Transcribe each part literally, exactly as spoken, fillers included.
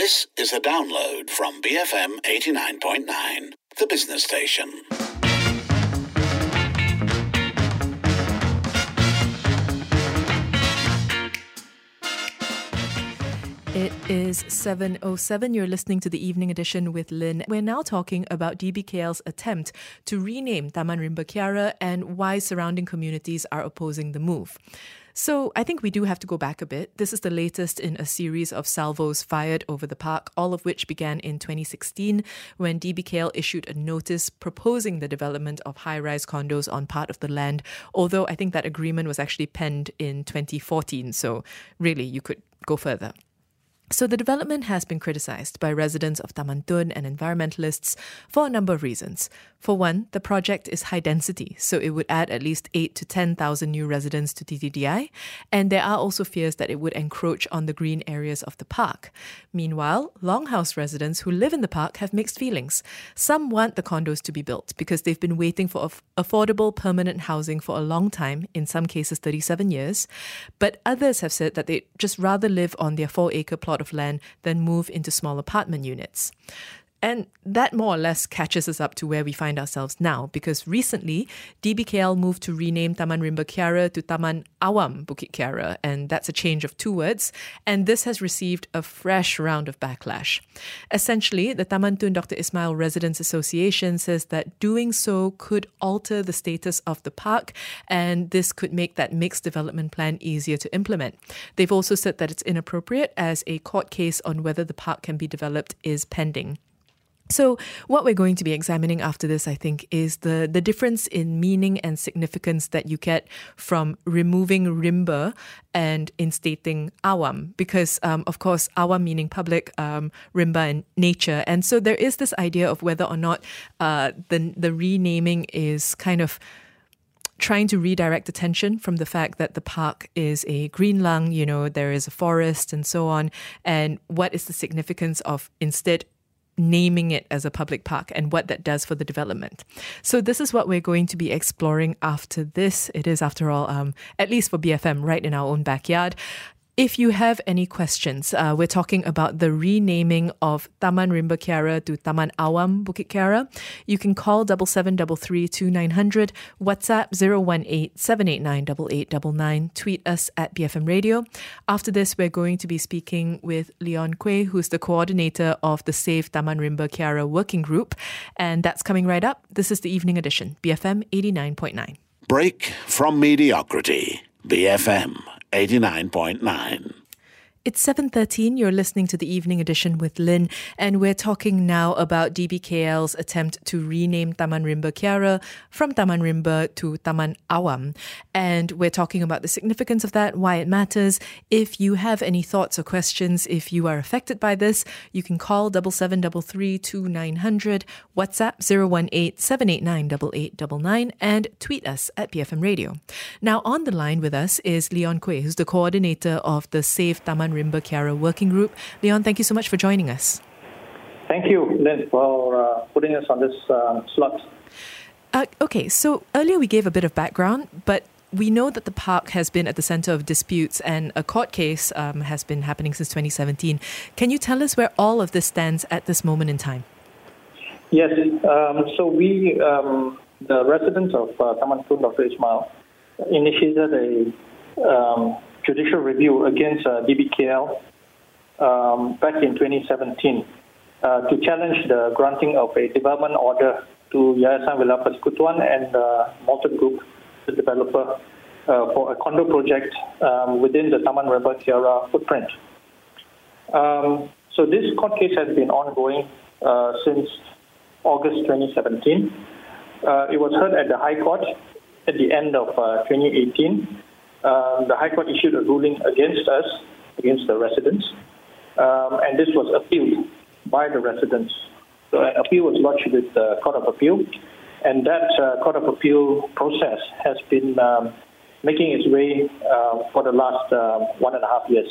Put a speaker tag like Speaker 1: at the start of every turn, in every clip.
Speaker 1: This is a download from B F M eighty-nine point nine, the business station.
Speaker 2: It is seven oh seven. You're listening to the Evening Edition with Lynn. We're now talking about D B K L's attempt to rename Taman Rimba Kiara and why surrounding communities are opposing the move. So I think we do have to go back a bit. This is the latest in a series of salvos fired over the park, all of which began in twenty sixteen when D B K L issued a notice proposing the development of high-rise condos on part of the land, although I think that agreement was actually penned in twenty fourteen, so really you could go further. So the development has been criticised by residents of Taman Tun and environmentalists for a number of reasons. For one, the project is high density, so it would add at least eight to ten thousand new residents to T T D I, and there are also fears that it would encroach on the green areas of the park. Meanwhile, Longhouse residents who live in the park have mixed feelings. Some want the condos to be built because they've been waiting for aff- affordable permanent housing for a long time, in some cases thirty-seven years, but others have said that they'd just rather live on their four-acre plot of land than move into small apartment units. And that more or less catches us up to where we find ourselves now, because recently D B K L moved to rename Taman Rimba Kiara to Taman Awam Bukit Kiara, and that's a change of two words, and this has received a fresh round of backlash. Essentially, the Taman Tun Doctor Ismail Residents Association says that doing so could alter the status of the park, and this could make that mixed development plan easier to implement. They've also said that it's inappropriate as a court case on whether the park can be developed is pending. So what we're going to be examining after this, I think, is the, the difference in meaning and significance that you get from removing Rimba and instating Awam. Because, um, of course, Awam meaning public, um, Rimba and nature. And so there is this idea of whether or not uh, the, the renaming is kind of trying to redirect attention from the fact that the park is a green lung, you know, there is a forest and so on. And what is the significance of instead naming it as a public park and what that does for the development. So this is what we're going to be exploring after this. It is, after all, um, at least for B F M, right in our own backyard. If you have any questions, uh, we're talking about the renaming of Taman Rimba Kiara to Taman Awam Bukit Kiara. You can call seven seven three three two nine zero zero, WhatsApp zero one eight seven eight nine eight eight nine nine, tweet us at B F M Radio. After this, we're going to be speaking with Leon Quay, who's the coordinator of the Save Taman Rimba Kiara Working Group. And that's coming right up. This is the Evening Edition, B F M eighty-nine point nine.
Speaker 1: Break from mediocrity. B F M eighty-nine point nine.
Speaker 2: It's seven thirteen, you're listening to the Evening Edition with Lynn, and we're talking now about D B K L's attempt to rename Taman Rimba Kiara from Taman Rimba to Taman Awam. And we're talking about the significance of that, why it matters. If you have any thoughts or questions, if you are affected by this, you can call seven seven three three two nine zero zero, WhatsApp zero one eight seven eight nine eight eight nine nine, and tweet us at B F M Radio. Now, on the line with us is Leon Quay, who's the coordinator of the Save Taman Rimba Kiara Working Group. Leon, thank you so much for joining us.
Speaker 3: Thank you, Lynn, for uh, putting us on this uh, slot.
Speaker 2: Uh, okay, so earlier we gave a bit of background, but we know that the park has been at the centre of disputes and a court case um, has been happening since twenty seventeen. Can you tell us where all of this stands at this moment in time?
Speaker 3: Yes, um, so we, um, the residents of uh, Taman Tun, Doctor Ismail, initiated a um, judicial review against uh, D B K L um, back in twenty seventeen uh, to challenge the granting of a development order to Yayasan Villa Persekutuan and uh, Malton Group, the developer, uh, for a condo project um, within the Taman Rimba Kiara footprint. Um, so this court case has been ongoing uh, since August twenty seventeen. Uh, it was heard at the High Court at the end of uh, twenty eighteen. Um, the High Court issued a ruling against us, against the residents, um, and this was appealed by the residents. So an appeal was lodged with the Court of Appeal, and that uh, Court of Appeal process has been um, making its way uh, for the last uh, one and a half years.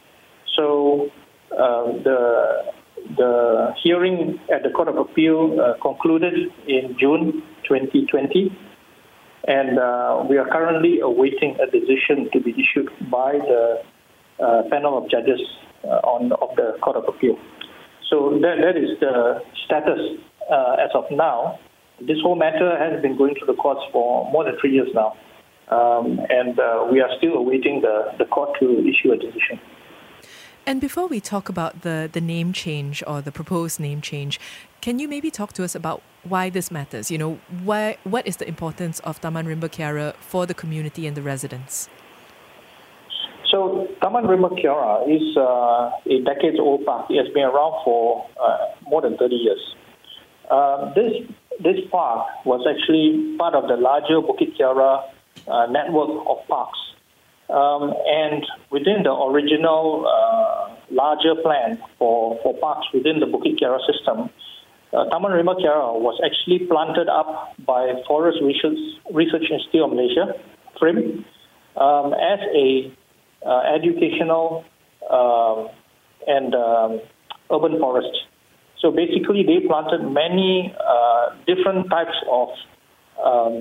Speaker 3: So uh, the the hearing at the Court of Appeal uh, concluded in June twenty twenty. And uh, we are currently awaiting a decision to be issued by the uh, panel of judges uh, on of the Court of Appeal. So that, that is the status uh, as of now. This whole matter has been going through the courts for more than three years now. Um, and uh, we are still awaiting the, the court to issue a decision.
Speaker 2: And before we talk about the, the name change or the proposed name change, can you maybe talk to us about why this matters? You know, why, what is the importance of Taman Rimba Kiara for the community and the residents?
Speaker 3: So Taman Rimba Kiara is uh, a decades-old park. It has been around for uh, more than thirty years. Uh, this this park was actually part of the larger Bukit Kiara uh, network of parks. Um, and within the original uh, larger plan for, for parks within the Bukit Kiara system, uh, Taman Rimba Kiara was actually planted up by Forest Research, Research Institute of Malaysia, F R I M, um, as a uh, educational um, and um, urban forest. So basically, they planted many uh, different types of um,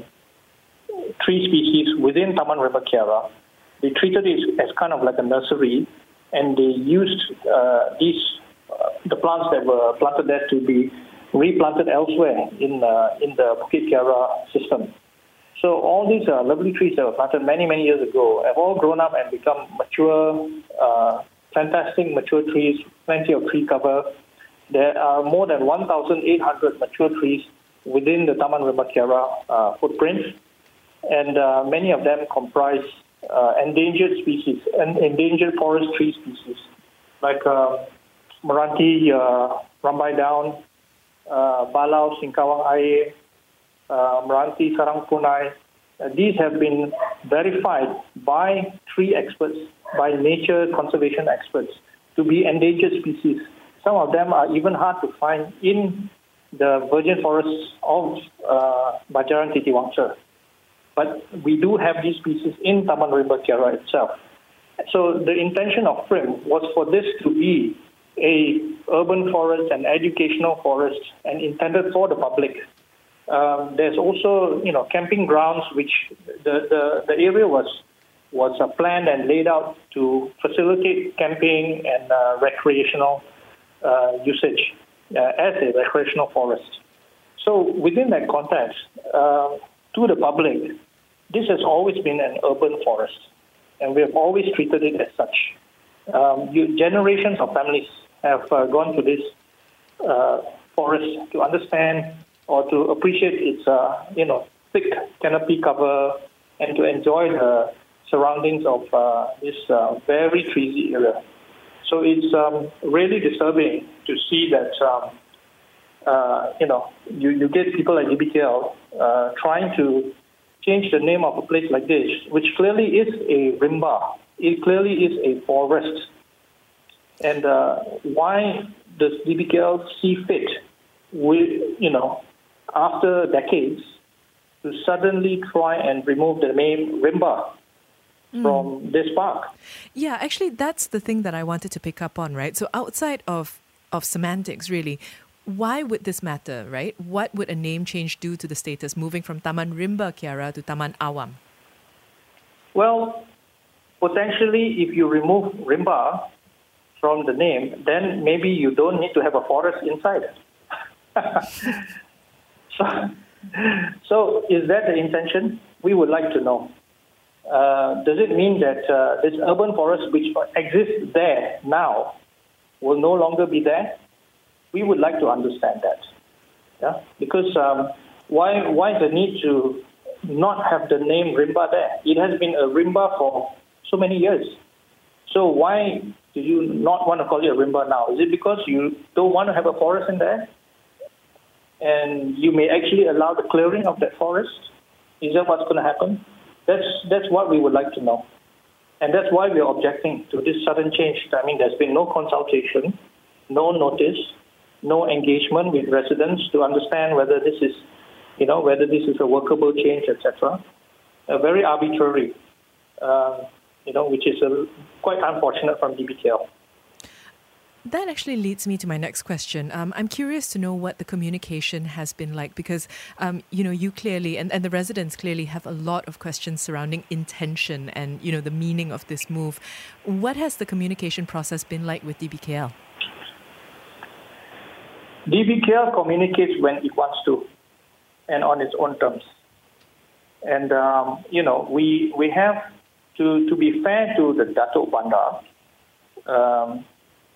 Speaker 3: tree species within Taman Rimba Kiara. They treated it as kind of like a nursery, and they used uh, these uh, the plants that were planted there to be replanted elsewhere in uh, in the Bukit Kiara system. So all these uh, lovely trees that were planted many many years ago have all grown up and become mature, uh, fantastic mature trees, plenty of tree cover. There are more than one thousand eight hundred mature trees within the Taman Rimba Kiara uh, footprint, and uh, many of them comprise uh, endangered species and endangered forest tree species like uh, Meranti, uh, Rambai Down, uh, Balau, Singkawang Air, uh, Meranti, Sarang Punai. Uh, these have been verified by tree experts, by nature conservation experts, to be endangered species. Some of them are even hard to find in the virgin forests of uh, Bajaran Titi Wangsa. But we do have these species in Taman Rimba Kiara itself. So the intention of F R I M was for this to be a urban forest, an educational forest, and intended for the public. Um, there's also, you know, camping grounds, which the, the, the area was was uh, planned and laid out to facilitate camping and uh, recreational uh, usage uh, as a recreational forest. So within that context, uh, to the public, this has always been an urban forest, and we have always treated it as such. Um, you, generations of families have uh, gone to this uh, forest to understand or to appreciate its, uh, you know, thick canopy cover and to enjoy the surroundings of uh, this uh, very treesy area. So it's um, really disturbing to see that, um, uh, you know, you, you get people like D B K L uh, trying to change the name of a place like this, which clearly is a rimba. It clearly is a forest. And uh, why does D B K L see fit, with, you know, after decades, to suddenly try and remove the name Rimba mm. from this park?
Speaker 2: Yeah, actually, that's the thing that I wanted to pick up on, right? So outside of, of semantics, really, why would this matter, right? What would a name change do to the status, moving from Taman Rimba Kiara to Taman Awam?
Speaker 3: Well, potentially, if you remove Rimba from the name, then maybe you don't need to have a forest inside it. so, so is that the intention? We would like to know. Uh, does it mean that uh, this urban forest which exists there now will no longer be there? We would like to understand that. Yeah? Because um, why, why the need to not have the name Rimba there? It has been a Rimba for so many years. So why do you not want to call it a Rimba now? Is it because you don't want to have a forest in there? And you may actually allow the clearing of that forest? Is that what's going to happen? That's that's what we would like to know. And that's why we're objecting to this sudden change. I mean, there's been no consultation, no notice, no engagement with residents to understand whether this is, you know, whether this is a workable change, et cetera. Uh, very arbitrary, uh, you know, which is a, quite unfortunate from D B K L.
Speaker 2: That actually leads me to my next question. Um, I'm curious to know what the communication has been like because, um, you know, you clearly, and, and the residents clearly have a lot of questions surrounding intention and, you know, the meaning of this move. What has the communication process been like with D B K L?
Speaker 3: D B K L communicates when it wants to and on its own terms. And, um, you know, we we have to, to be fair to the Dato' Bandar. Um,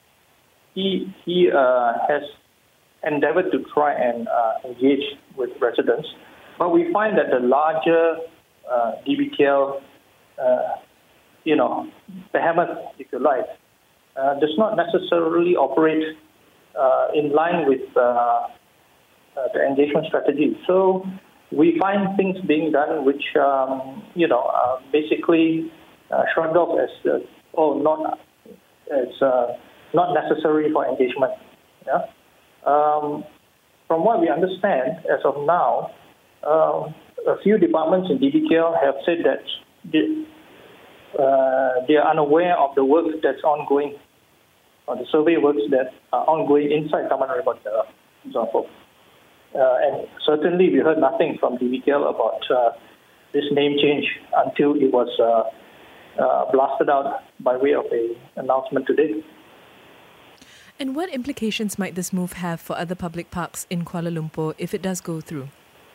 Speaker 3: he he uh, has endeavored to try and uh, engage with residents, but we find that the larger uh, D B K L, uh, you know, behemoth, if you like, uh, does not necessarily operate uh, in line with uh, uh, the engagement strategy. So we find things being done which, um, you know, uh, basically uh, shrugged off as, uh, oh, not as uh, not necessary for engagement. Yeah. Um, from what we understand, as of now, uh, a few departments in D B K L have said that they, uh, they are unaware of the work that's ongoing, or the survey works that are ongoing inside Taman Rimba Kiara, for example. Uh, and certainly we heard nothing from D B K L about uh, this name change until it was uh, uh, blasted out by way of an announcement today.
Speaker 2: And what implications might this move have for other public parks in Kuala Lumpur if it does go through?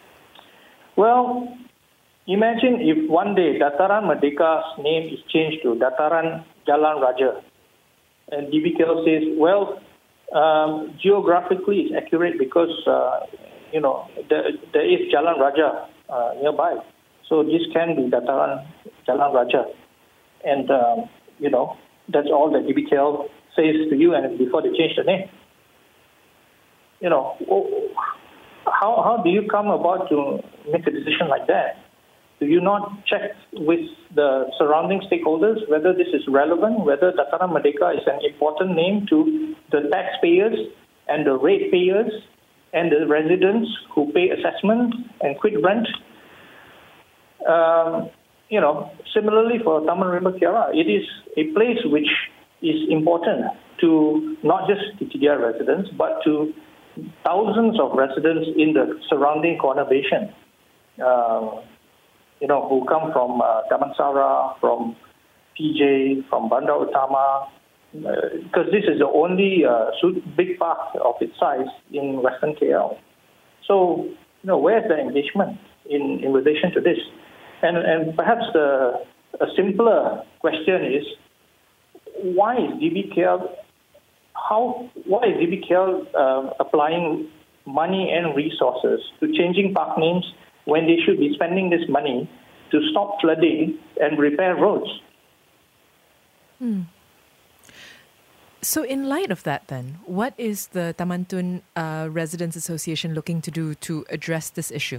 Speaker 3: Well, imagine if one day Dataran Merdeka's name is changed to Dataran Jalan Raja, and D B K L says, well, um, geographically it's accurate because, uh, you know, there, there is Jalan Raja uh, nearby. So this can be Dataran Jalan Raja. And, um, you know, that's all that D B K L says to you, and before they change the name. You know, how how do you come about to make a decision like that? Do you not check with the surrounding stakeholders whether this is relevant, whether Dataran Merdeka is an important name to the taxpayers and the ratepayers and the residents who pay assessment and quit rent? Um, you know, similarly for Taman Rimba Kiara, it is a place which is important to not just T T D I residents, but to thousands of residents in the surrounding conurbation, uh, you know, who come from uh, Damansara, from P J, from Bandar Utama, because uh, this is the only uh, big park of its size in Western K L. So, you know, where's the engagement in, in relation to this? And, and perhaps the, a simpler question is, why is D B K L, how, why is D B K L uh, applying money and resources to changing park names when they should be spending this money to stop flooding and repair roads?
Speaker 2: Hmm. So in light of that then, what is the Taman Tun uh, Residents Association looking to do to address this issue?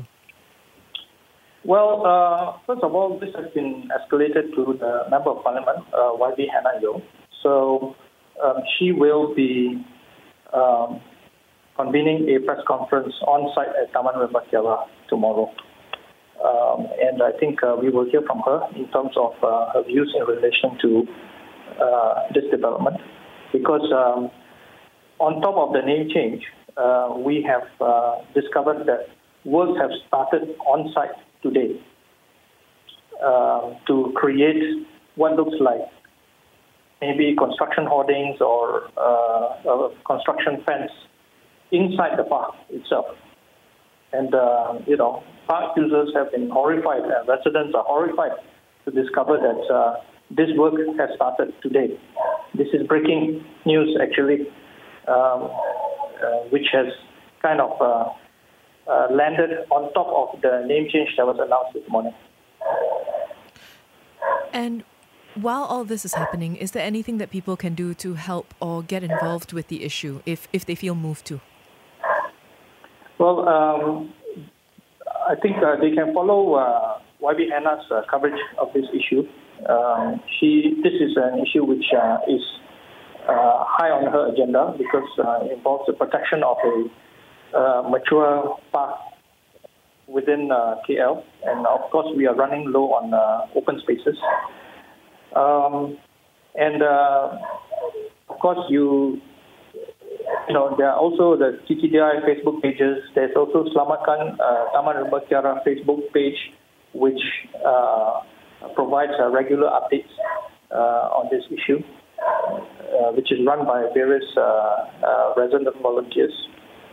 Speaker 3: Well, uh, first of all, this has been escalated to the Member of Parliament, uh, Y B Hannah Yeoh. So um, she will be um, convening a press conference on site at Taman Rimba Kiara tomorrow. Um, and I think uh, we will hear from her in terms of uh, her views in relation to uh, this development. Because um, on top of the name change, uh, we have uh, discovered that works have started on site today uh, to create what looks like maybe construction hoardings or uh, a construction fence inside the park itself. And, uh, you know, park users have been horrified, and residents are horrified to discover that uh, this work has started today. This is breaking news, actually, um, uh, which has kind of uh, uh, landed on top of the name change that was announced this morning.
Speaker 2: And while all this is happening, is there anything that people can do to help or get involved with the issue if, if they feel moved to?
Speaker 3: Well, um, I think uh, they can follow uh, Y B Hannah's uh, coverage of this issue. Um, she, this is an issue which uh, is uh, high on her agenda because uh, it involves the protection of a uh, mature park within uh, K L. And of course, we are running low on uh, open spaces. Um, and uh, of course, you you know, there are also the T T D I Facebook pages. There's also Selamatkan uh, Taman Rimba Kiara Facebook page, which uh, provides uh, regular updates uh, on this issue, uh, which is run by various uh, uh, resident volunteers.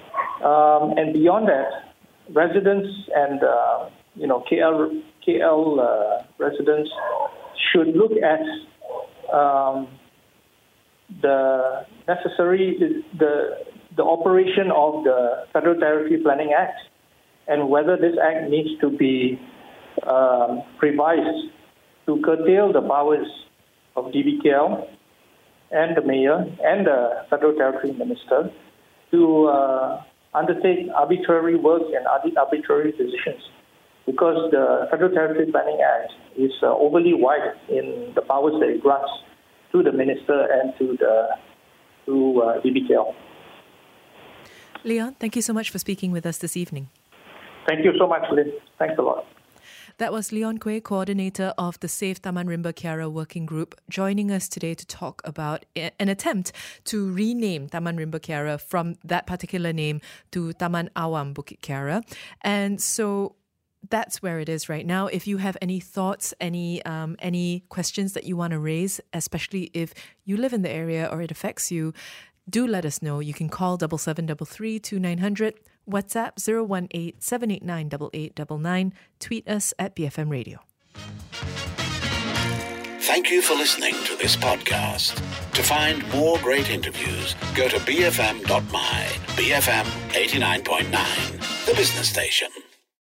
Speaker 3: Um, and beyond that, residents and uh, you know K L K L uh, residents should look at um, the necessary the the operation of the Federal Territory Planning Act and whether this act needs to be um, revised to curtail the powers of D B K L and the mayor and the Federal Territory Minister to uh, undertake arbitrary work and arbitrary decisions, because the Federal Territory Planning Act is uh, overly wide in the powers that it grants to the minister and to the to uh, D B K L.
Speaker 2: Leon, thank you so much for speaking with us this evening.
Speaker 3: Thank you so much, Lynn. Thanks a lot.
Speaker 2: That was Leon Kueh, coordinator of the Save Taman Rimba Kiara working group, joining us today to talk about an attempt to rename Taman Rimba Kiara from that particular name to Taman Awam Bukit Kiara. And so that's where it is right now. If you have any thoughts, any um, any questions that you want to raise, especially if you live in the area or it affects you, do let us know. You can call double seven double three two nine hundred, WhatsApp zero one eight seven eight nine eight eight nine nine, tweet us at B F M Radio.
Speaker 1: Thank you for listening to this podcast. To find more great interviews, go to b f m dot my, B F M eighty-nine point nine, the business station.